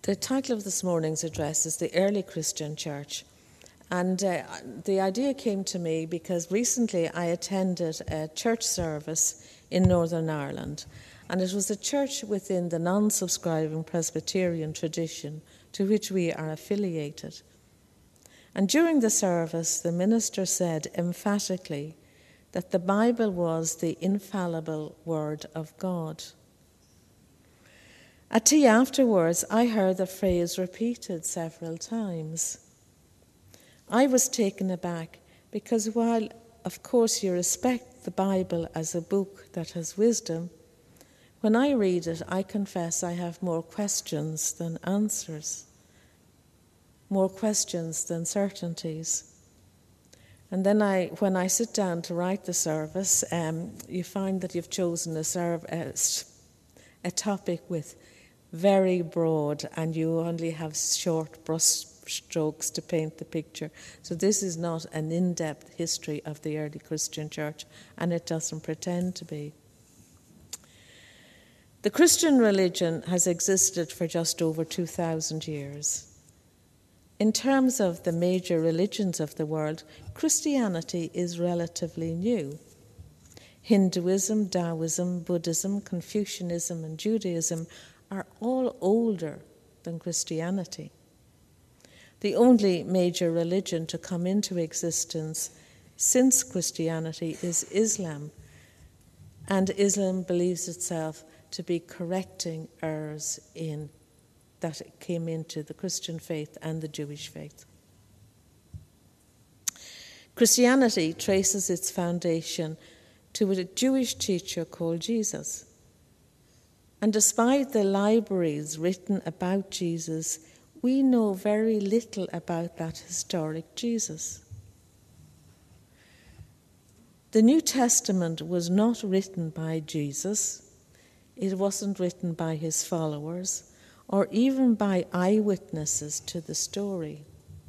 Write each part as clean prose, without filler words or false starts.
The title of this morning's address is The Early Christian Church. And the idea came to me because recently I attended a church service in Northern Ireland. And it was a church within the non-subscribing Presbyterian tradition to which we are affiliated. And during the service, the minister said emphatically that the Bible was the infallible Word of God. At tea afterwards, I heard the phrase repeated several times. I was taken aback because while, of course, you respect the Bible as a book that has wisdom, when I read it, I confess I have more questions than answers, more questions than certainties. And then when I sit down to write the service, you find that you've chosen a topic with very broad, and you only have short brush strokes to paint the picture. So this is not an in-depth history of the early Christian church, and it doesn't pretend to be. The Christian religion has existed for just over 2,000 years. In terms of the major religions of the world, Christianity is relatively new. Hinduism, Taoism, Buddhism, Confucianism, and Judaism are all older than Christianity. The only major religion to come into existence since Christianity is Islam, and Islam believes itself to be correcting errors in that it came into the Christian faith and the Jewish faith. Christianity traces its foundation to a Jewish teacher called Jesus. And despite the libraries written about Jesus, we know very little about that historic Jesus. The New Testament was not written by Jesus. It wasn't written by his followers or even by eyewitnesses to the story.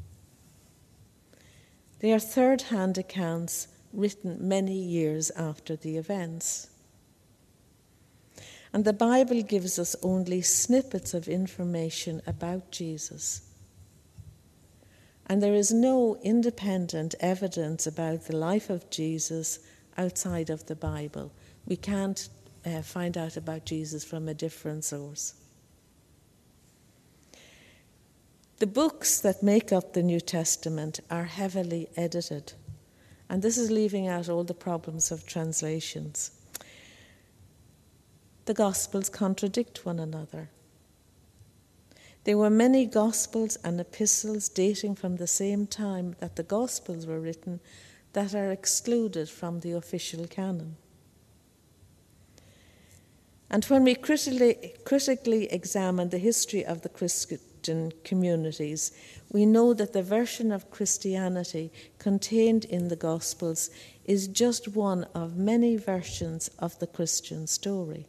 They are third-hand accounts written many years after the events. And the Bible gives us only snippets of information about Jesus. And there is no independent evidence about the life of Jesus outside of the Bible. We can't find out about Jesus from a different source. The books that make up the New Testament are heavily edited. And this is leaving out all the problems of translations. The Gospels contradict one another. There were many Gospels and epistles dating from the same time that the Gospels were written that are excluded from the official canon. And when we critically examine the history of the Christian communities, we know that the version of Christianity contained in the Gospels is just one of many versions of the Christian story.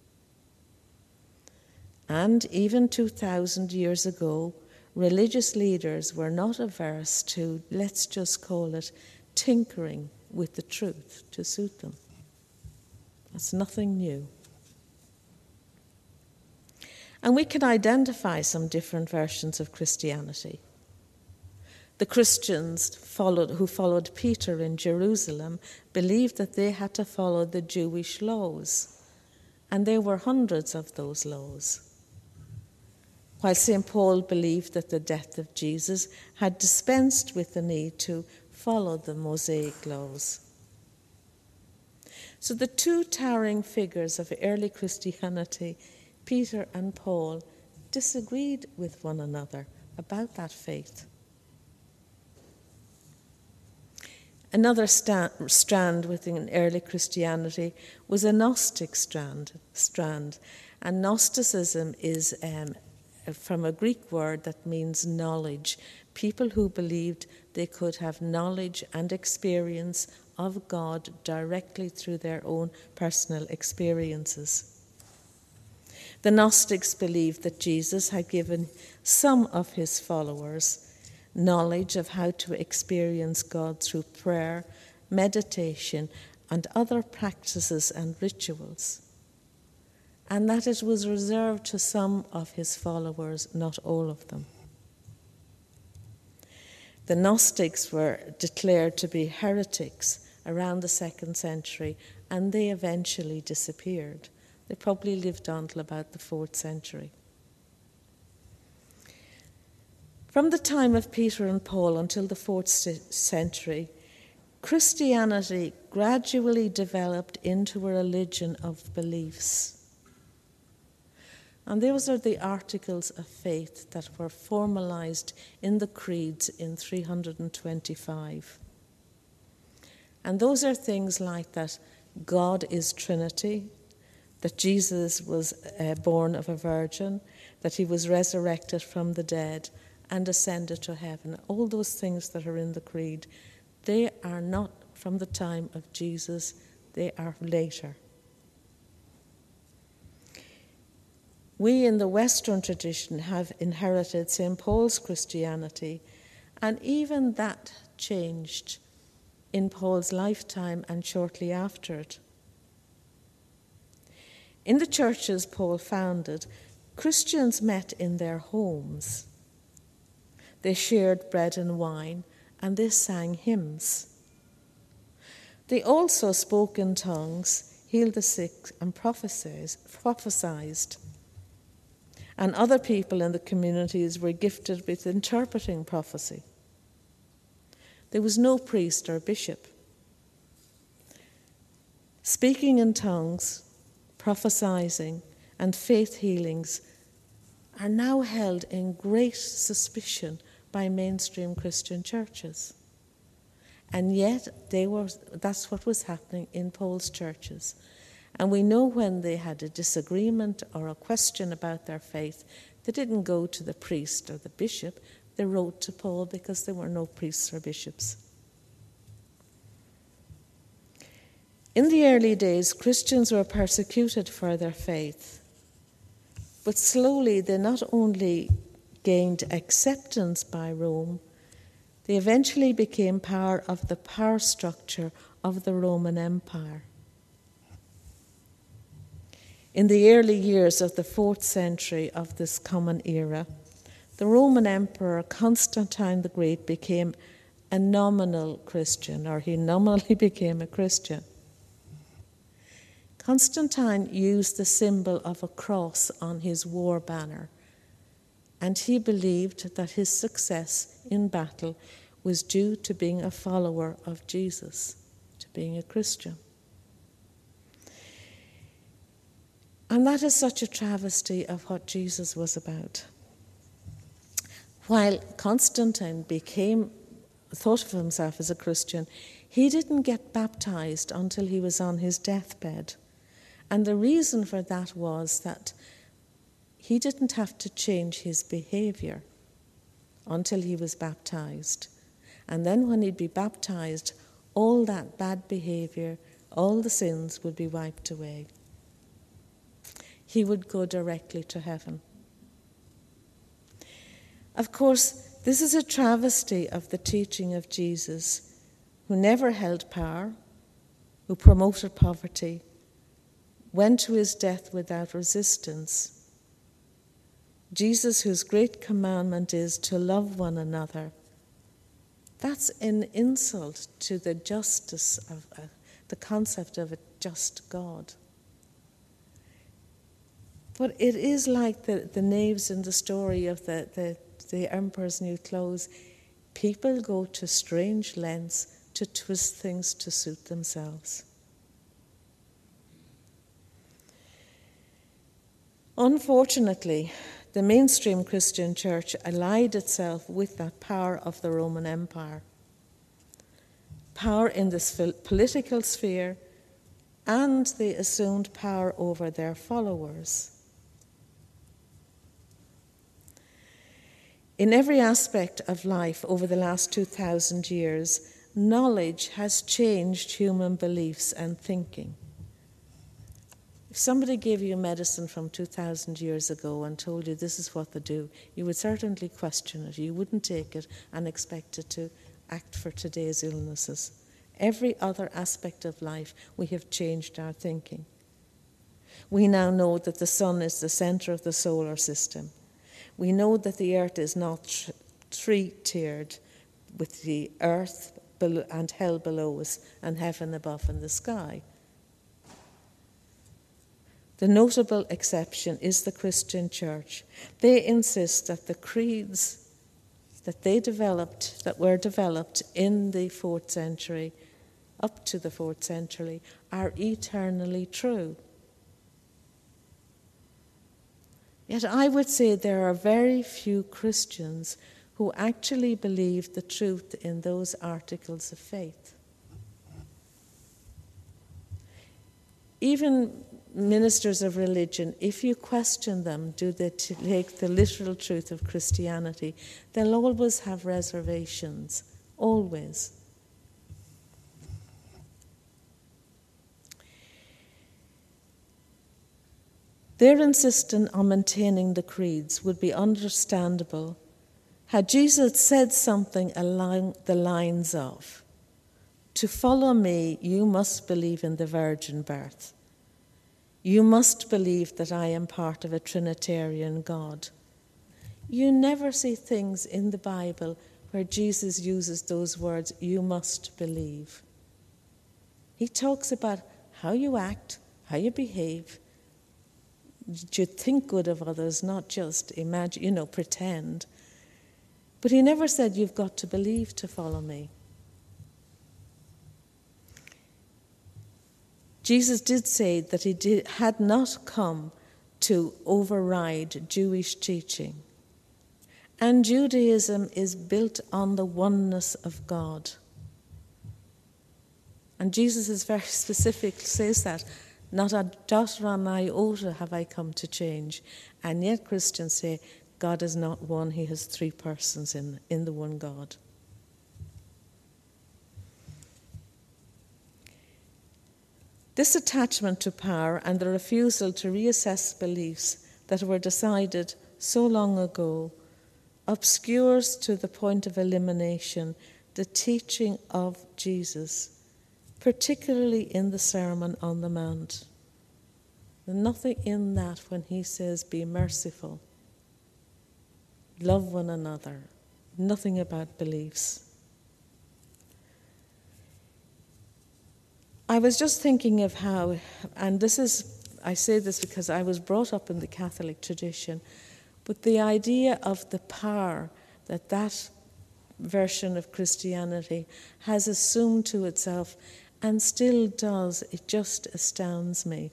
And even 2,000 years ago, religious leaders were not averse to, let's just call it, tinkering with the truth to suit them. That's nothing new. And we can identify some different versions of Christianity. The Christians who followed Peter in Jerusalem believed that they had to follow the Jewish laws, and there were hundreds of those laws. While St. Paul believed that the death of Jesus had dispensed with the need to follow the Mosaic laws. So the two towering figures of early Christianity, Peter and Paul, disagreed with one another about that faith. Another strand within early Christianity was a Gnostic strand. And Gnosticism is from a Greek word that means knowledge. People who believed they could have knowledge and experience of God directly through their own personal experiences. The Gnostics believed that Jesus had given some of his followers knowledge of how to experience God through prayer, meditation, and other practices and rituals. and that it was reserved to some of his followers, not all of them. The Gnostics were declared to be heretics around the 2nd century, and they eventually disappeared. They probably lived on till about the 4th century. From the time of Peter and Paul until the 4th century, Christianity gradually developed into a religion of beliefs. And those are the articles of faith that were formalized in the creeds in 325. And those are things like that God is Trinity, that Jesus was born of a virgin, that he was resurrected from the dead and ascended to heaven. All those things that are in the creed, they are not from the time of Jesus, they are later. We in the Western tradition have inherited St. Paul's Christianity, and even that changed in Paul's lifetime and shortly after it. In the churches Paul founded, Christians met in their homes. They shared bread and wine, and they sang hymns. They also spoke in tongues, healed the sick, and prophesied. And other people in the communities were gifted with interpreting prophecy. There was no priest or bishop. Speaking in tongues, prophesying, and faith healings are now held in great suspicion by mainstream Christian churches. And yet that's what was happening in Paul's churches. And we know when they had a disagreement or a question about their faith, they didn't go to the priest or the bishop, they wrote to Paul because there were no priests or bishops. In the early days, Christians were persecuted for their faith. But slowly they not only gained acceptance by Rome, they eventually became part of the power structure of the Roman Empire. In the early years of the 4th century of this common era, the Roman Emperor Constantine the Great became a nominal Christian, or he nominally became a Christian. Constantine used the symbol of a cross on his war banner, and he believed that his success in battle was due to being a follower of Jesus, to being a Christian. And that is such a travesty of what Jesus was about. While Constantine thought of himself as a Christian, he didn't get baptized until he was on his deathbed. And the reason for that was that he didn't have to change his behavior until he was baptized. And then when he'd be baptized, all that bad behavior, all the sins would be wiped away. He would go directly to heaven. Of course, this is a travesty of the teaching of Jesus, who never held power, who promoted poverty, went to his death without resistance. Jesus, whose great commandment is to love one another, that's an insult to the justice of the concept of a just God. But it is like the knaves in the story of the emperor's new clothes. People go to strange lengths to twist things to suit themselves. Unfortunately, the mainstream Christian church allied itself with that power of the Roman Empire. Power in this political sphere, and they assumed power over their followers. In every aspect of life over the last 2,000 years, knowledge has changed human beliefs and thinking. If somebody gave you medicine from 2,000 years ago and told you this is what they do, you would certainly question it. You wouldn't take it and expect it to act for today's illnesses. Every other aspect of life, we have changed our thinking. We now know that the sun is the center of the solar system. We know that the earth is not three-tiered, with the earth and hell below us and heaven above in the sky. The notable exception is the Christian Church. They insist that the creeds that were developed in the 4th century, up to the 4th century, are eternally true. Yet I would say there are very few Christians who actually believe the truth in those articles of faith. Even ministers of religion, if you question them, do they take the literal truth of Christianity, they'll always have reservations, always. Their insistence on maintaining the creeds would be understandable had Jesus said something along the lines of, "To follow me, you must believe in the virgin birth. You must believe that I am part of a Trinitarian God." You never see things in the Bible where Jesus uses those words, "you must believe." He talks about how you act, how you behave. You think good of others, not just imagine, pretend. But he never said you've got to believe to follow me. Jesus did say that he had not come to override Jewish teaching. And Judaism is built on the oneness of God. And Jesus is very specific, says that. Not a dot or an iota have I come to change. And yet Christians say God is not one, he has three persons in the one God. This attachment to power and the refusal to reassess beliefs that were decided so long ago obscures to the point of elimination the teaching of Jesus, particularly in the Sermon on the Mount. There's nothing in that when he says, "Be merciful, love one another," nothing about beliefs. I was just thinking of how, and I say this because I was brought up in the Catholic tradition, but the idea of the power that version of Christianity has assumed to itself and still does, it just astounds me.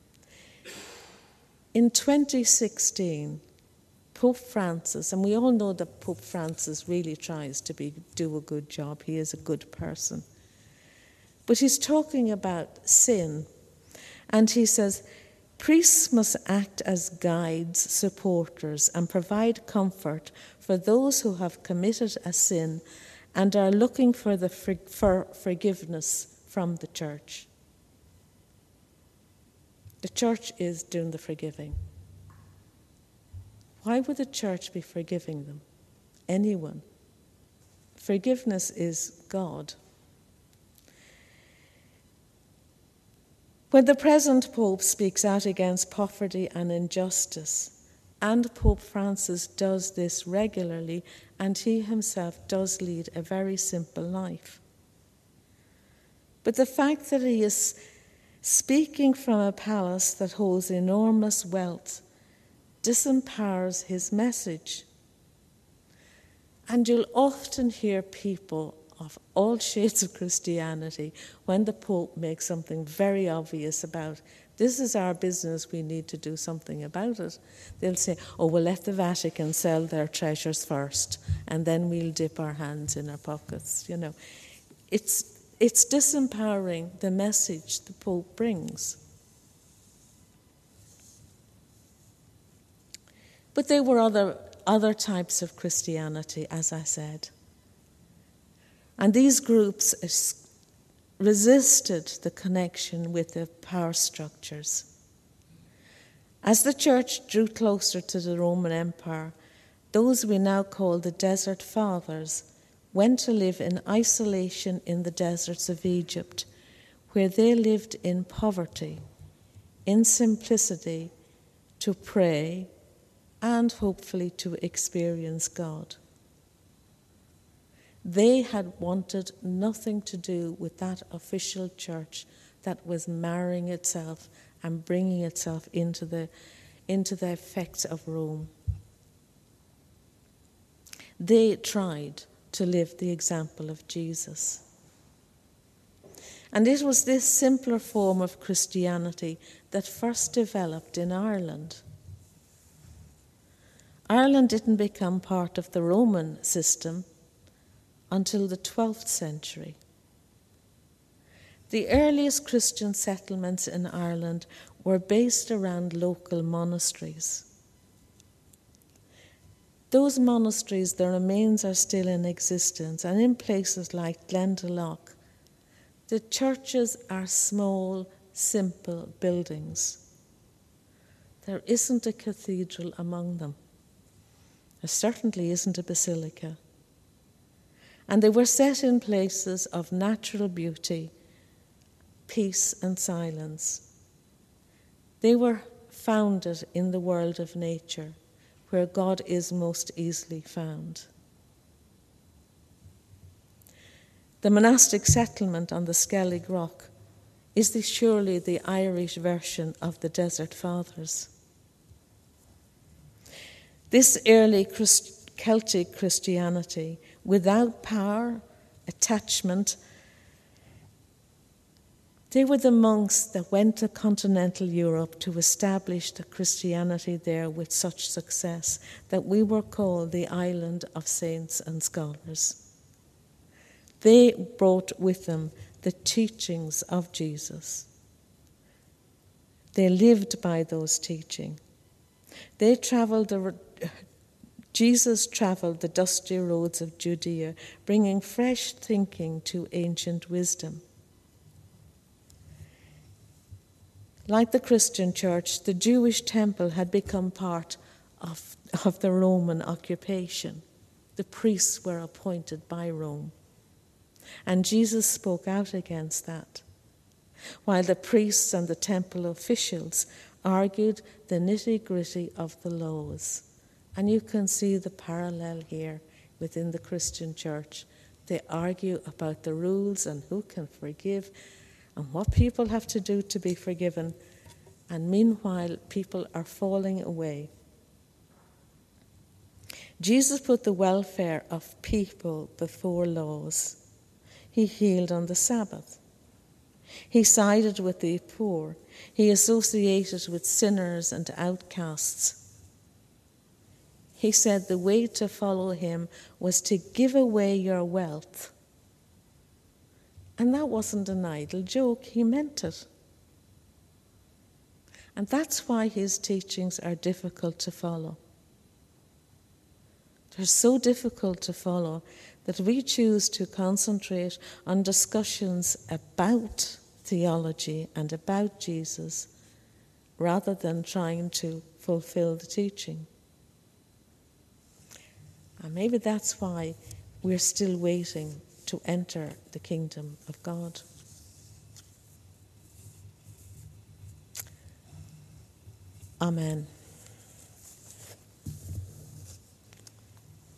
In 2016, Pope Francis, and we all know that Pope Francis really tries to do a good job, he is a good person, but he's talking about sin, and he says, priests must act as guides, supporters, and provide comfort for those who have committed a sin and are looking for forgiveness from the church. The church is doing the forgiving. Why would the church be forgiving them? Anyone. Forgiveness is God. When the present Pope speaks out against poverty and injustice, and Pope Francis does this regularly, and he himself does lead a very simple life. But the fact that he is speaking from a palace that holds enormous wealth disempowers his message. And you'll often hear people of all shades of Christianity, when the Pope makes something very obvious about, this is our business, we need to do something about it, they'll say, oh, we'll let the Vatican sell their treasures first, and then we'll dip our hands in our pockets. It's disempowering the message the Pope brings. But there were other types of Christianity, as I said. And these groups resisted the connection with the power structures. As the church drew closer to the Roman Empire, those we now call the Desert Fathers went to live in isolation in the deserts of Egypt, where they lived in poverty, in simplicity to pray and hopefully to experience God. They had wanted nothing to do with that official church that was marrying itself and bringing itself into the effects of Rome. They tried to live the example of Jesus. And it was this simpler form of Christianity that first developed in Ireland. Ireland didn't become part of the Roman system until the 12th century. The earliest Christian settlements in Ireland were based around local monasteries. Those monasteries, their remains are still in existence, and in places like Glendalough, the churches are small, simple buildings. There isn't a cathedral among them. There certainly isn't a basilica. And they were set in places of natural beauty, peace and silence. They were founded in the world of nature, where God is most easily found. The monastic settlement on the Skellig Rock is surely the Irish version of the Desert Fathers. This early Celtic Christianity, without power, attachment, they were the monks that went to continental Europe to establish the Christianity there with such success that we were called the island of saints and scholars. They brought with them the teachings of Jesus. They lived by those teachings. Jesus travelled the dusty roads of Judea, bringing fresh thinking to ancient wisdom. Like the Christian church, the Jewish temple had become part of the Roman occupation. The priests were appointed by Rome. And Jesus spoke out against that, while the priests and the temple officials argued the nitty-gritty of the laws. And you can see the parallel here within the Christian church. They argue about the rules and who can forgive and what people have to do to be forgiven. And meanwhile, people are falling away. Jesus put the welfare of people before laws. He healed on the Sabbath. He sided with the poor. He associated with sinners and outcasts. He said the way to follow him was to give away your wealth. And that wasn't an idle joke. He meant it. And that's why his teachings are difficult to follow. They're so difficult to follow that we choose to concentrate on discussions about theology and about Jesus rather than trying to fulfill the teaching. And maybe that's why we're still waiting to enter the kingdom of God. Amen.